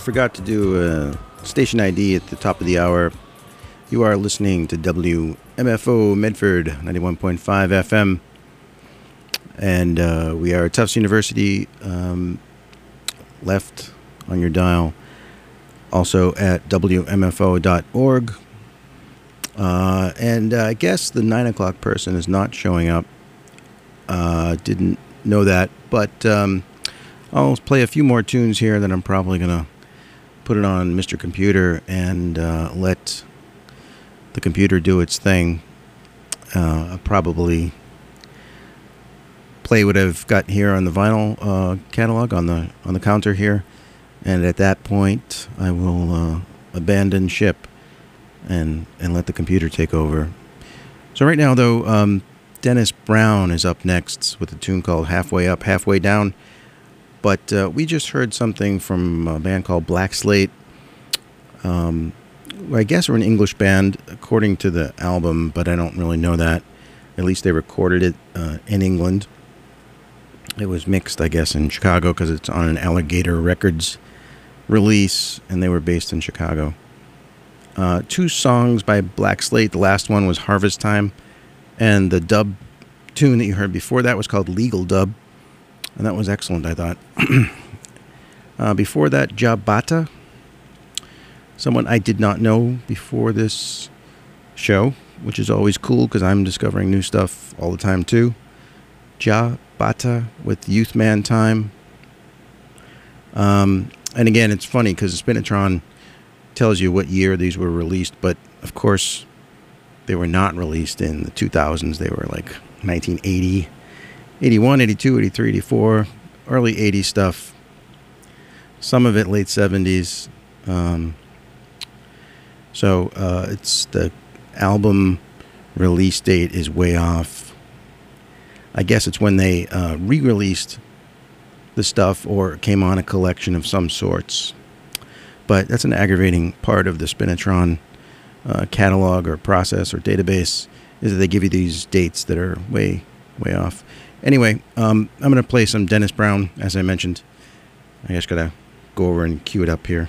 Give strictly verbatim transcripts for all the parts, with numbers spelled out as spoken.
forgot to do a station I D at the top of the hour. You are listening to W M F O Medford ninety-one point five F M. And uh, we are Tufts University, um, left on your dial. Also at W M F O dot org. Uh, and uh, I guess the nine o'clock person is not showing up. Uh, didn't know that, but um, I'll play a few more tunes here that I'm probably going to put it on Mister Computer and uh, let the computer do its thing. Uh, I'll probably play what I've got here on the vinyl uh, catalog on the on the counter here, and at that point I will uh, abandon ship and and let the computer take over. So right now though, um, Dennis Brown is up next with a tune called Halfway Up, Halfway Down. But uh, we just heard something from a band called Black Slate. Um, I guess we're an English band according to the album, but I don't really know that. At least they recorded it uh, in England. It was mixed, I guess, in Chicago because it's on an Alligator Records release, and they were based in Chicago. Uh, two songs by Black Slate. The last one was Harvest Time, and the dub tune that you heard before that was called Legal Dub. And that was excellent, I thought. uh, before that, Jabata, someone I did not know before this show, which is always cool because I'm discovering new stuff all the time too. Jabata with Youth Man Time. Um, and again, it's funny because Spinitron tells you what year these were released, but of course they were not released in the two thousands. They were like nineteen eighty. eighty-one, eighty-two, eighty-three, eighty-four, early eighties stuff. Some of it late seventies. Um, so uh, it's the album release date is way off. I guess it's when they uh, re-released the stuff or came on a collection of some sorts. But that's an aggravating part of the Spinitron uh, catalog or process or database, is that they give you these dates that are way, way off. Anyway, um, I'm going to play some Dennis Brown, as I mentioned. I just got to go over and cue it up here.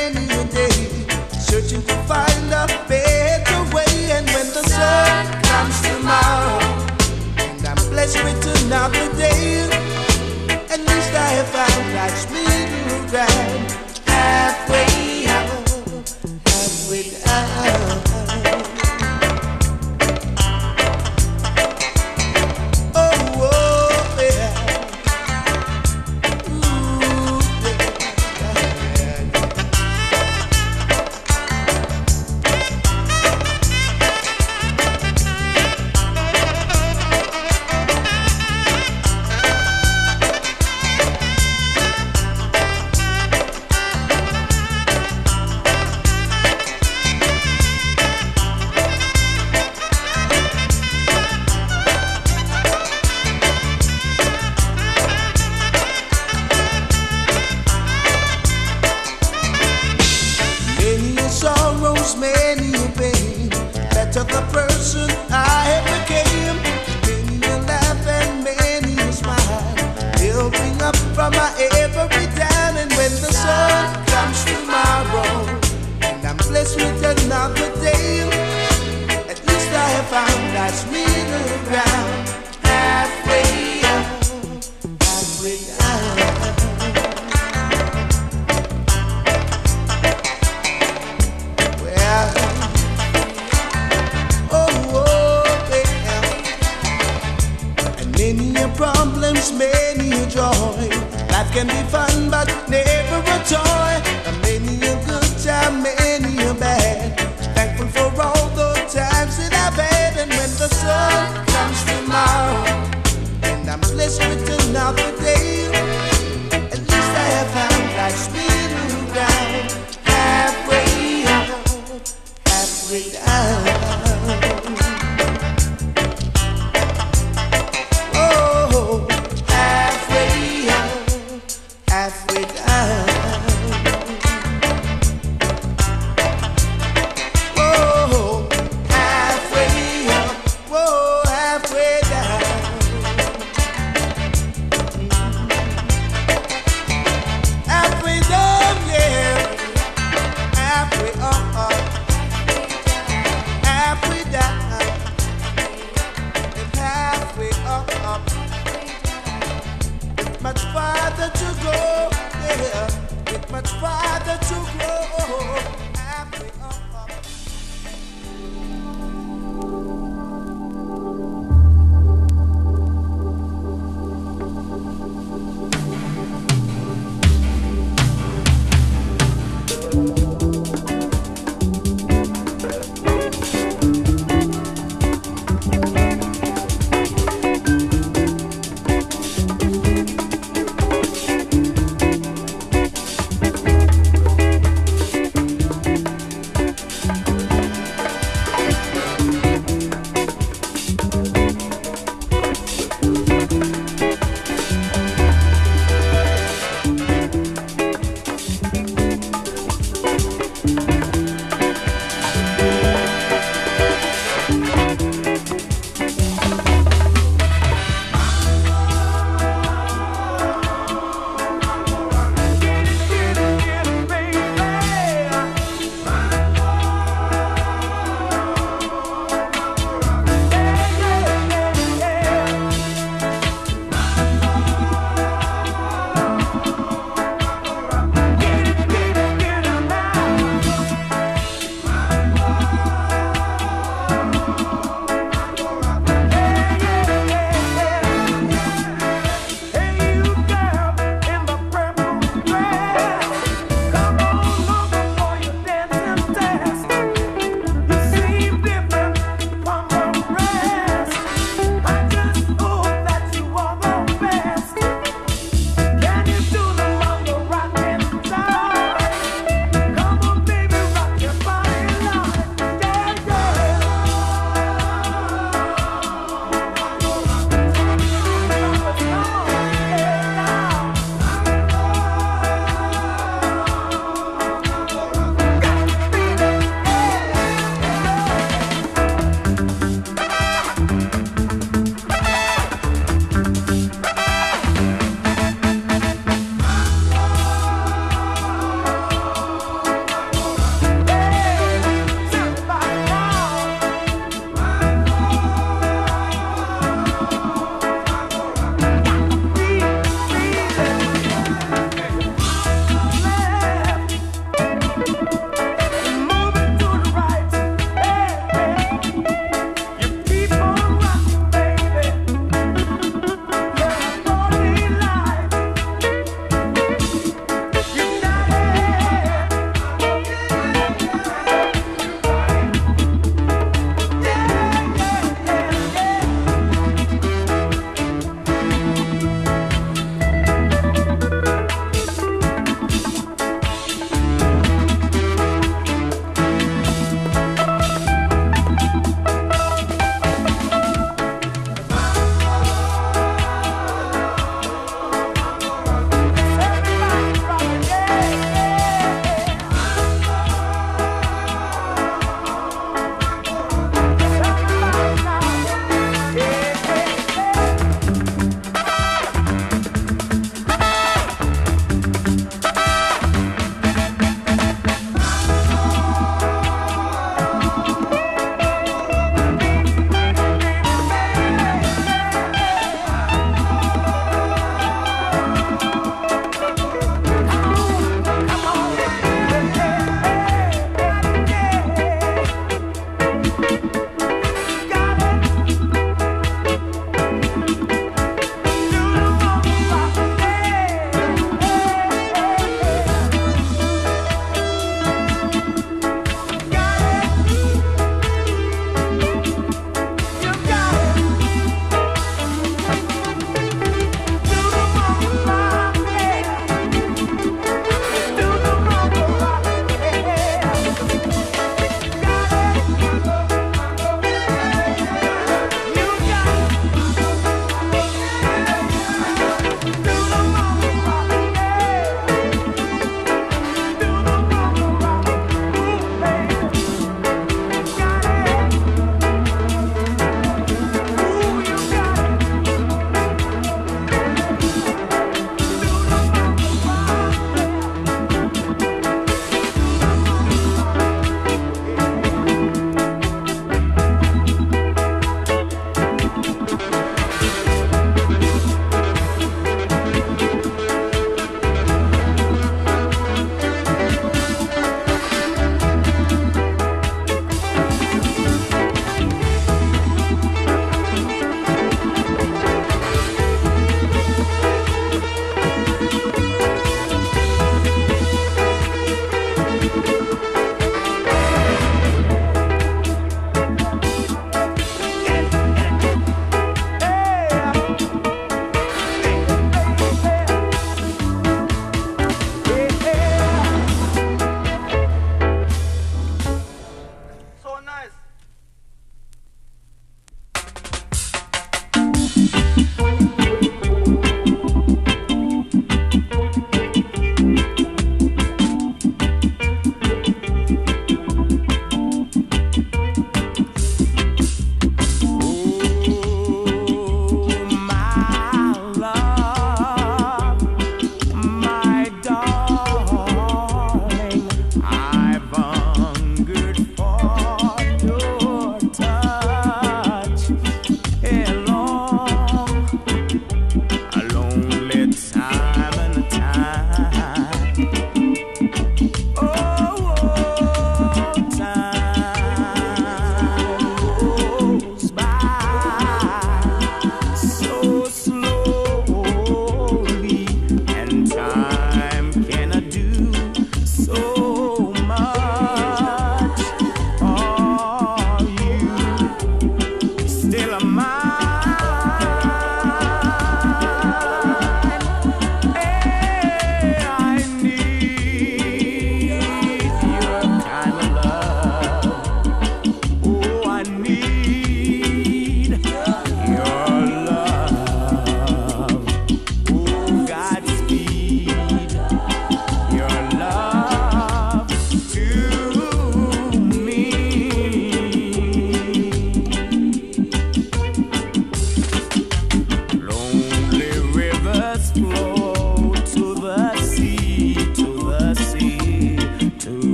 Searching to find a better way, and when the sun comes was never a toy. Many a good time, many a bad. Thankful for all the times that I've had. And when the sun comes tomorrow, and I'm blessed with another day, at least I have found life's middle ground. Halfway up, halfway down. Oh, halfway up, halfway down. Whoa, halfway up, whoa, halfway down.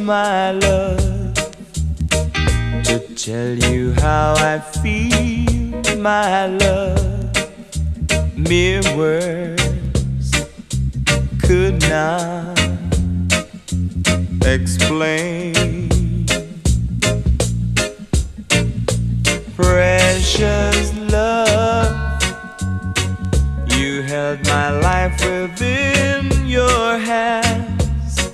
my love, to tell you how I feel, my love. Mere words could not explain. Precious love, you held my life within your hands,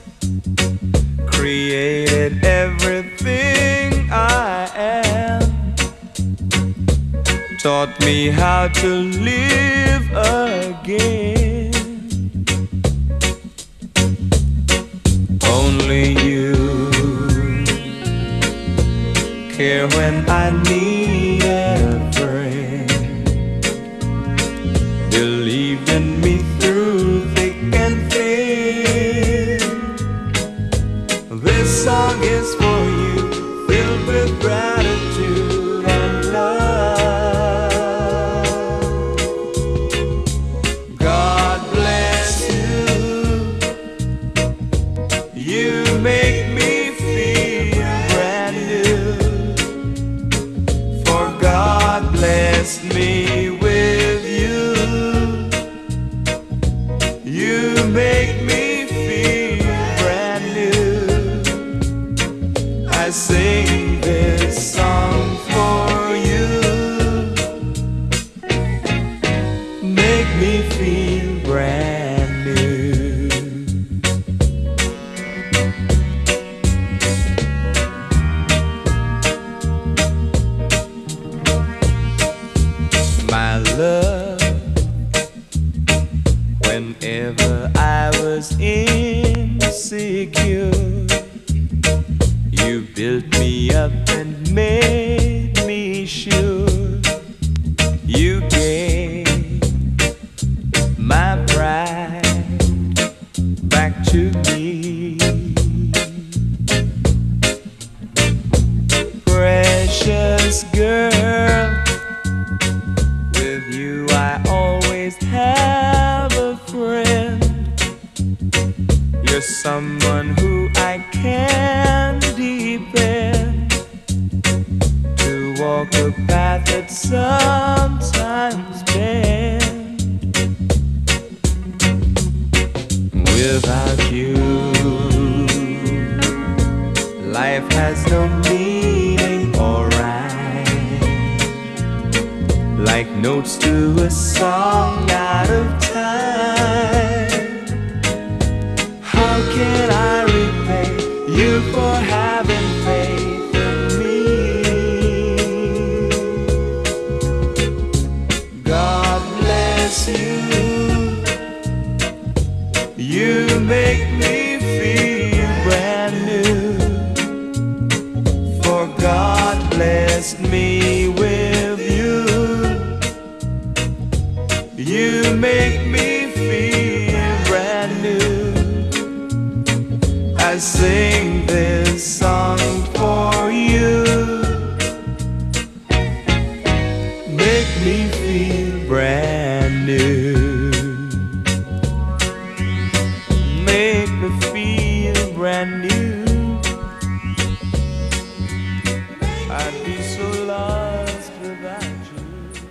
created everything I am, taught me how to live again. Only you care when I need a friend, believed in me through thick and thin. This song is for you, filled with gratitude and love. God bless you, you make me feel brand new. For God blessed me with you, you make me feel brand new. I sing this song for you, make me feel brand new. My love, whenever I was insecure, you built me up and made me sure. You gave my pride back to me. Precious girl, with you I always have a friend. You're someone who I can depend, to walk a path that sometimes bends. Without you, life has no meaning or rhyme, like notes to a song out of time. How can I repay you for having faith in me? God bless you, you make me feel brand new. For God blessed me with you, you make me feel brand new. I sing this song for you, make me feel brand new. Make me feel brand new. I'd be so lost without you.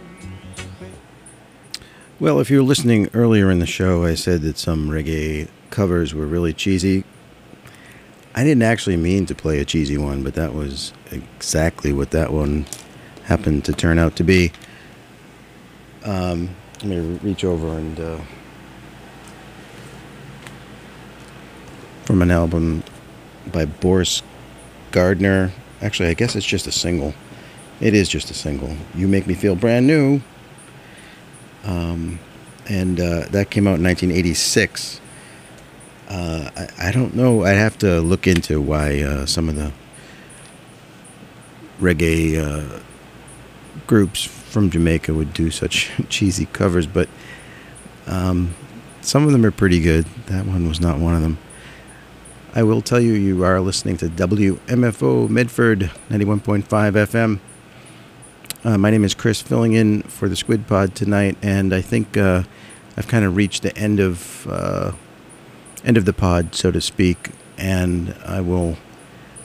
Well, if you were listening earlier in the show, I said that some reggae covers were really cheesy. I didn't actually mean to play a cheesy one, but that was exactly what that one happened to turn out to be. Um, let me reach over and... Uh, from an album by Boris Gardner. Actually, I guess it's just a single. It is just a single. You Make Me Feel Brand New. Um, and uh, that came out in nineteen eighty-six. Uh, I, I don't know. I'd have to look into why uh, some of the reggae uh, groups from Jamaica would do such cheesy covers, but um, some of them are pretty good. That one was not one of them. I will tell you, you are listening to W M F O Medford ninety-one point five F M. Uh, my name is Chris, filling in for the Squid Pod tonight, and I think uh, I've kind of reached the end of uh, end of the pod, so to speak, and I will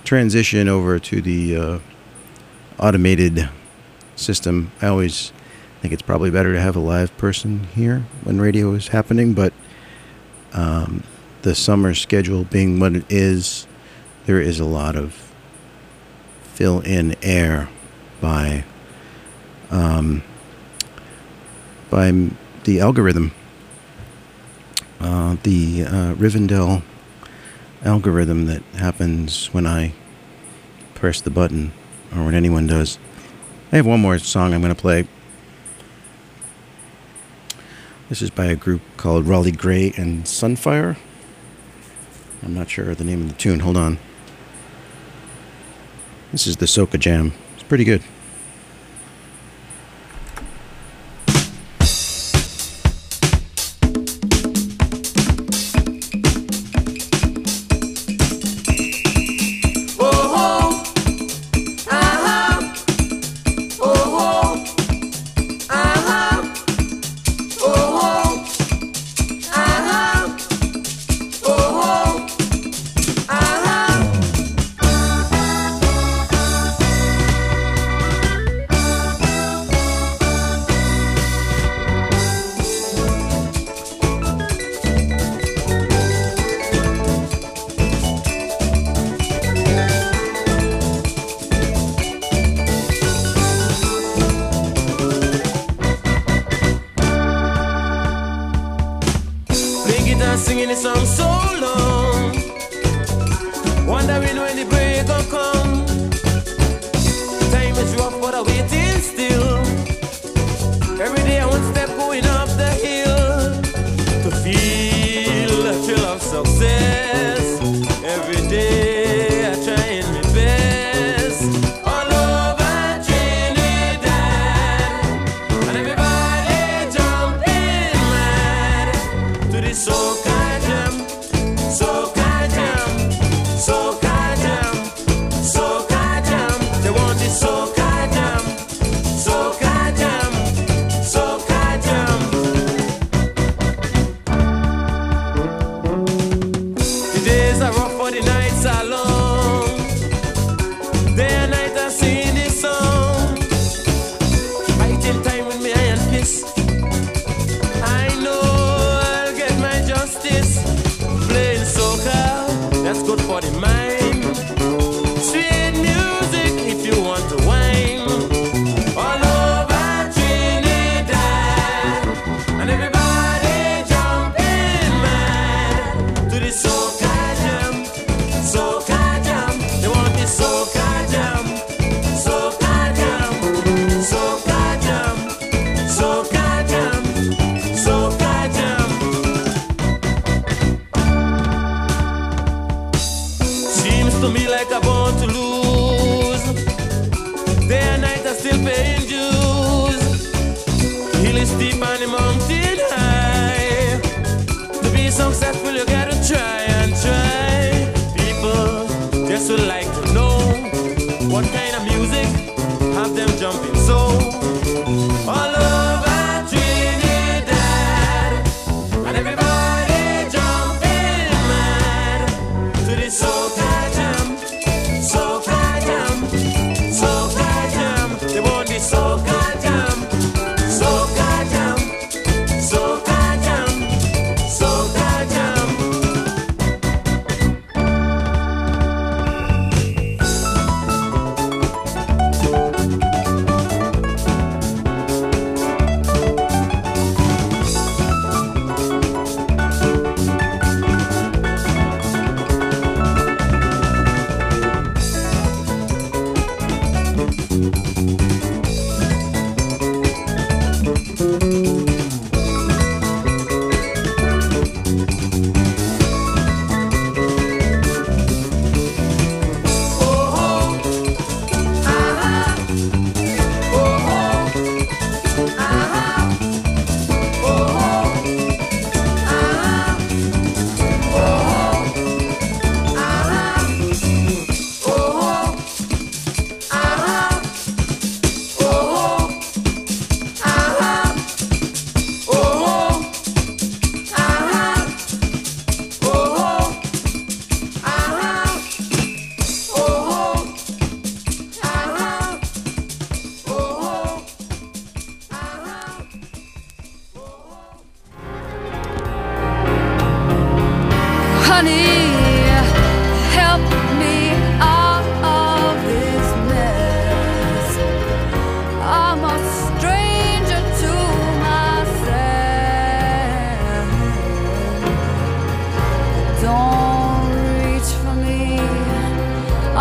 transition over to the uh, automated system, I always think it's probably better to have a live person here when radio is happening, but um, the summer schedule being what it is, there is a lot of fill-in air by um, by the algorithm, uh, the uh, Rivendell algorithm that happens when I press the button, or when anyone does. I have one more song I'm going to play. This is by a group called Raleigh Gray and Sunfire. I'm not sure of the name of the tune. Hold on. This is the Soca Jam. It's pretty good.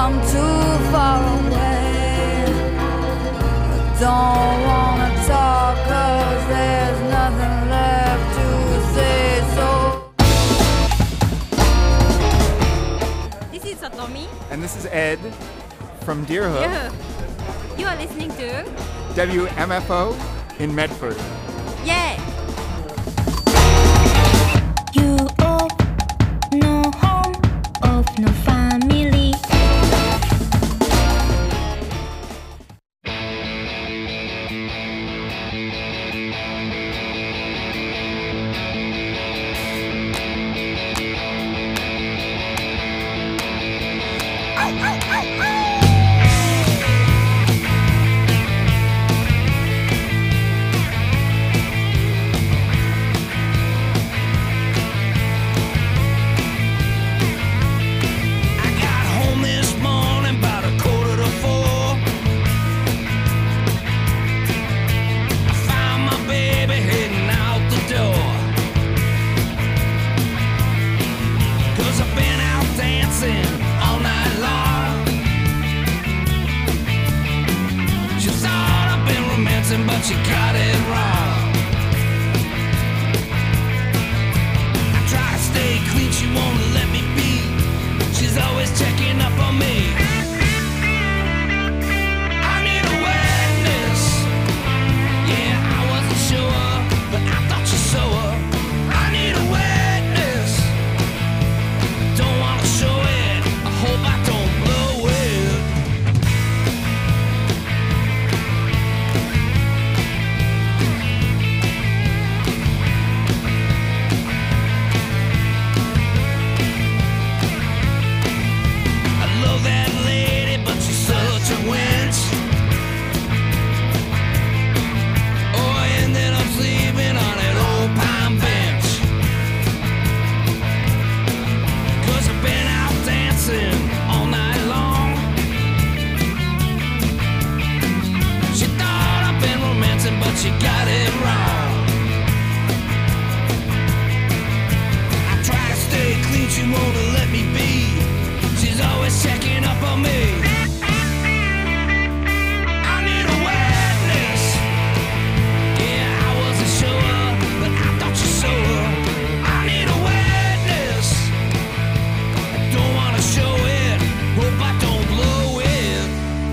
I'm too far away. I don't wanna talk, 'cause there's nothing left to say. So this is Satomi. And this is Ed from Deerhook. Yeah. You are listening to W M F O in Medford. Yeah. You of no home, of no family. I got home this morning about a quarter to four. I found my baby heading out the door. 'Cause I've been out dancing all night long. She thought I've been romancing, but she got it wrong. I try to stay clean, she won't let me be. She's always checking up on me. I need a witness. Yeah, I wasn't sure, but I thought you saw her. I need a witness. Don't wanna show it. I hope I don't blow it. I love that lady, but she's such a wench. Oh, I ended up sleeping on that old pine bench. 'Cause I've been out dancing all night long. She thought I've been romancing, but she got it wrong. I try to stay clean, she won't let me be. She's always checking up on me. I need a witness. Yeah, I wasn't sure, but I thought you saw her. I need a witness. Don't wanna show it. Hope I don't blow it.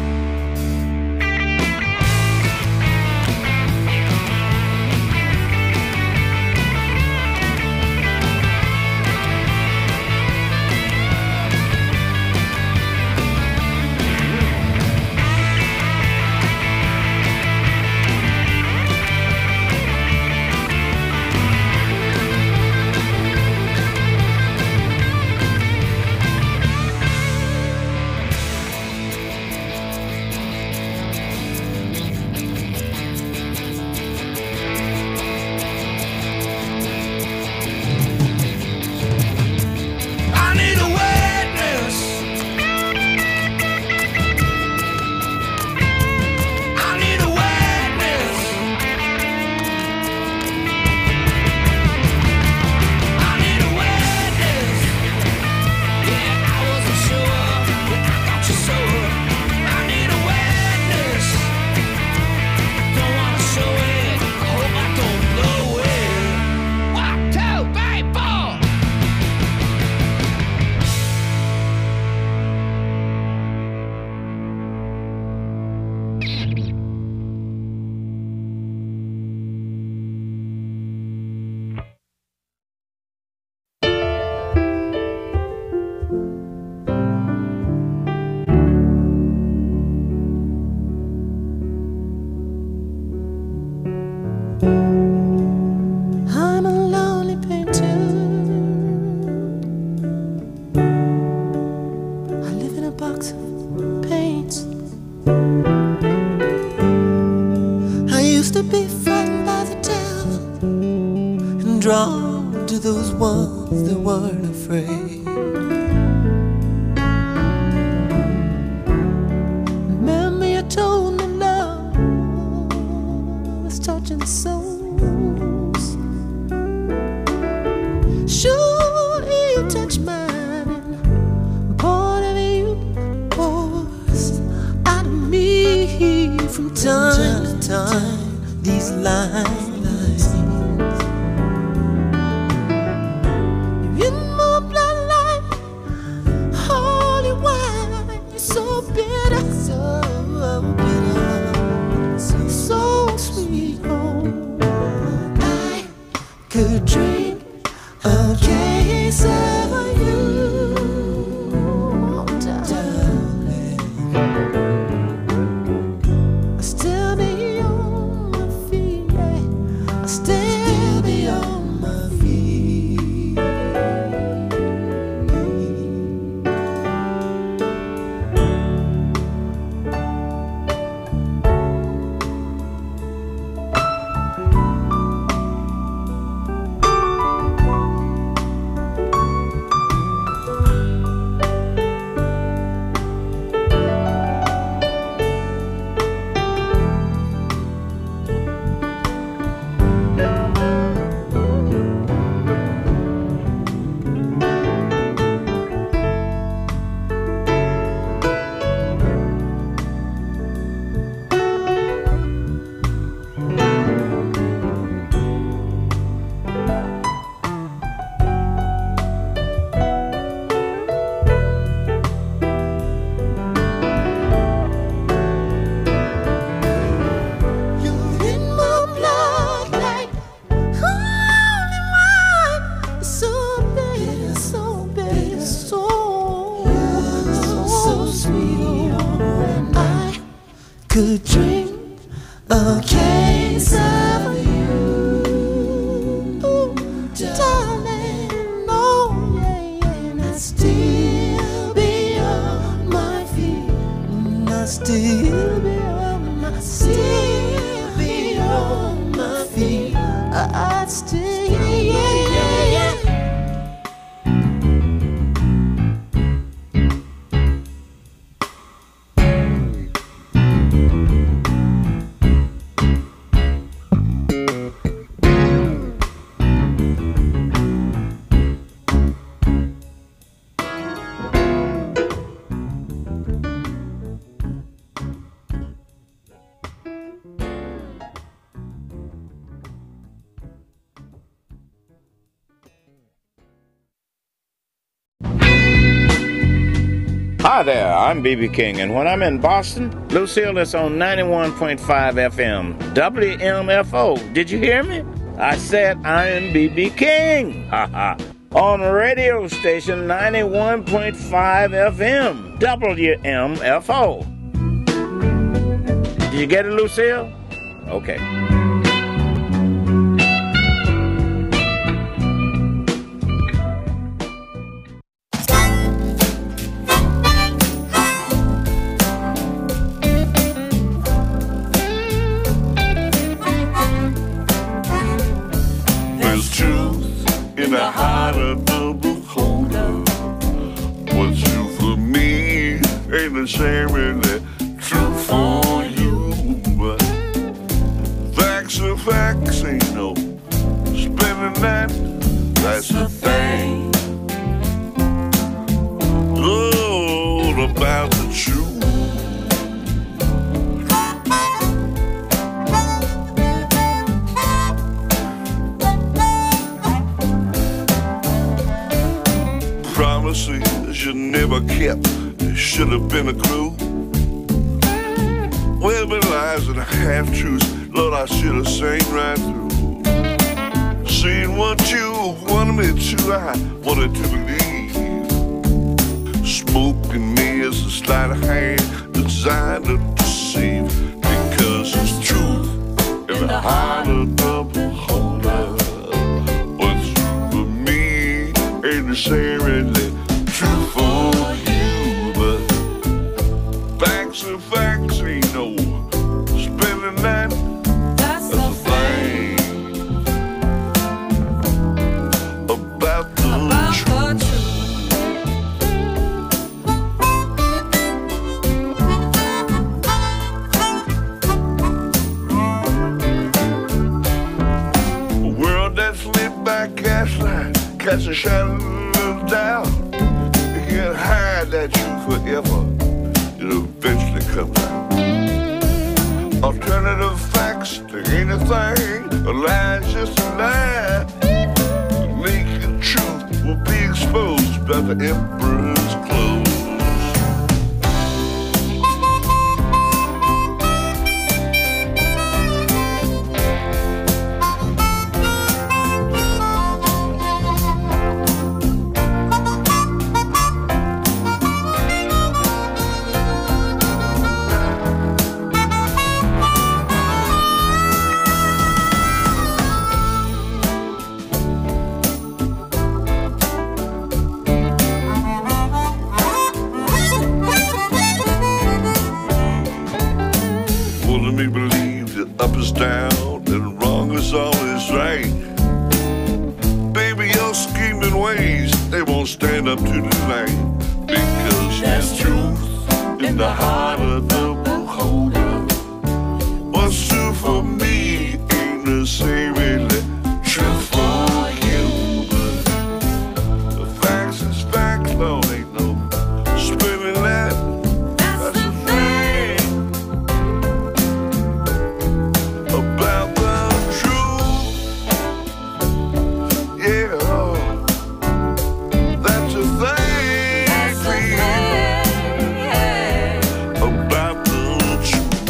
I need a witness. I need a witness. I need a witness. Yeah, I wasn't sure, but I thought you saw her. I need a witness. Don't wanna show it. I hope I don't blow it. One, two, three, four. I'm a lonely painter. I live in a box of paints. I used to be frightened by the devil and drawn to those ones that weren't afraid. Remember you told me love was touching souls. Surely you touch mine, and part of you, part these lines. You're in my bloodline, holy wine. You're so bitter, so bitter, so, so sweet. Oh, I could drink a case of you, darling. I still be on my feet, yeah. I still be on my feet. You're in my blood like holy wine. So bitter, so bitter, so, so sweet. I could drink a case of you, darling. Oh yeah, yeah. And I still be on my feet. And I still be on my, still be on my feet. I, I'd still, yeah, yeah, yeah, yeah. Hi there, I'm B B King, and when I'm in Boston, Lucille is on ninety-one point five F M, W M F O. Did you hear me? I said I'm B B King, haha, on radio station ninety-one point five F M, W M F O. Did you get it, Lucille? Okay. There's truth in the heart of the beholder. What's true for me ain't necessarily true for you. But facts are facts, ain't no spinning that. That's the thing. All about the truth. Promises you never kept, it should have been a clue. Well, been lies and half-truths, Lord, I should have seen right through. Seen what you wanted me to, I wanted to believe. Smoking me as a sleight of hand designed to deceive. Because it's truth in the heart of the beholder. What's true for me ain't necessarily true for you. But facts are facts, ain't no spinning that. That's the thing about the truth. A world that's lit by gaslight, cast a shadow of doubt. You can't hide that truth forever, it'll eventually come out. Alternative facts, they ain't anything, a lie's just a lie. The naked truth will be exposed by the emperor's clothes. Up is down and wrong is always right. Baby, your scheming ways, they won't stand up to the light. Because there's truth in the heart of the beholder. What's true for me ain't necessarily true for you. The facts is facts, Lord, ain't no spinning that. About the truth.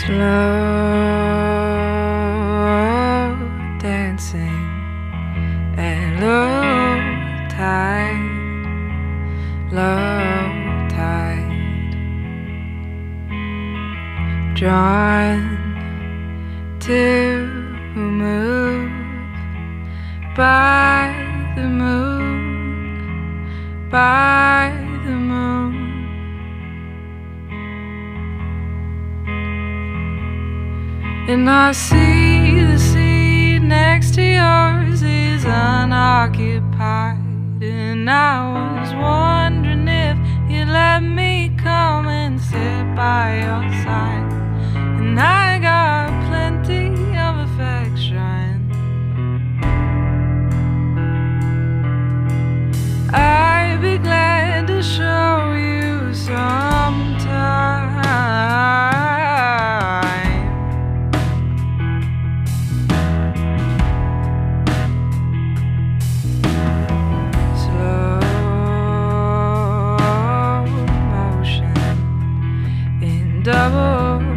slow dancing and low tide, low tide, drawn to move by the moon, by the moon. And I see the seat next to yours is unoccupied. And I was wondering if you'd let me come and sit by your side. And I got plenty of affection. I'd be glad to show you sometime. Double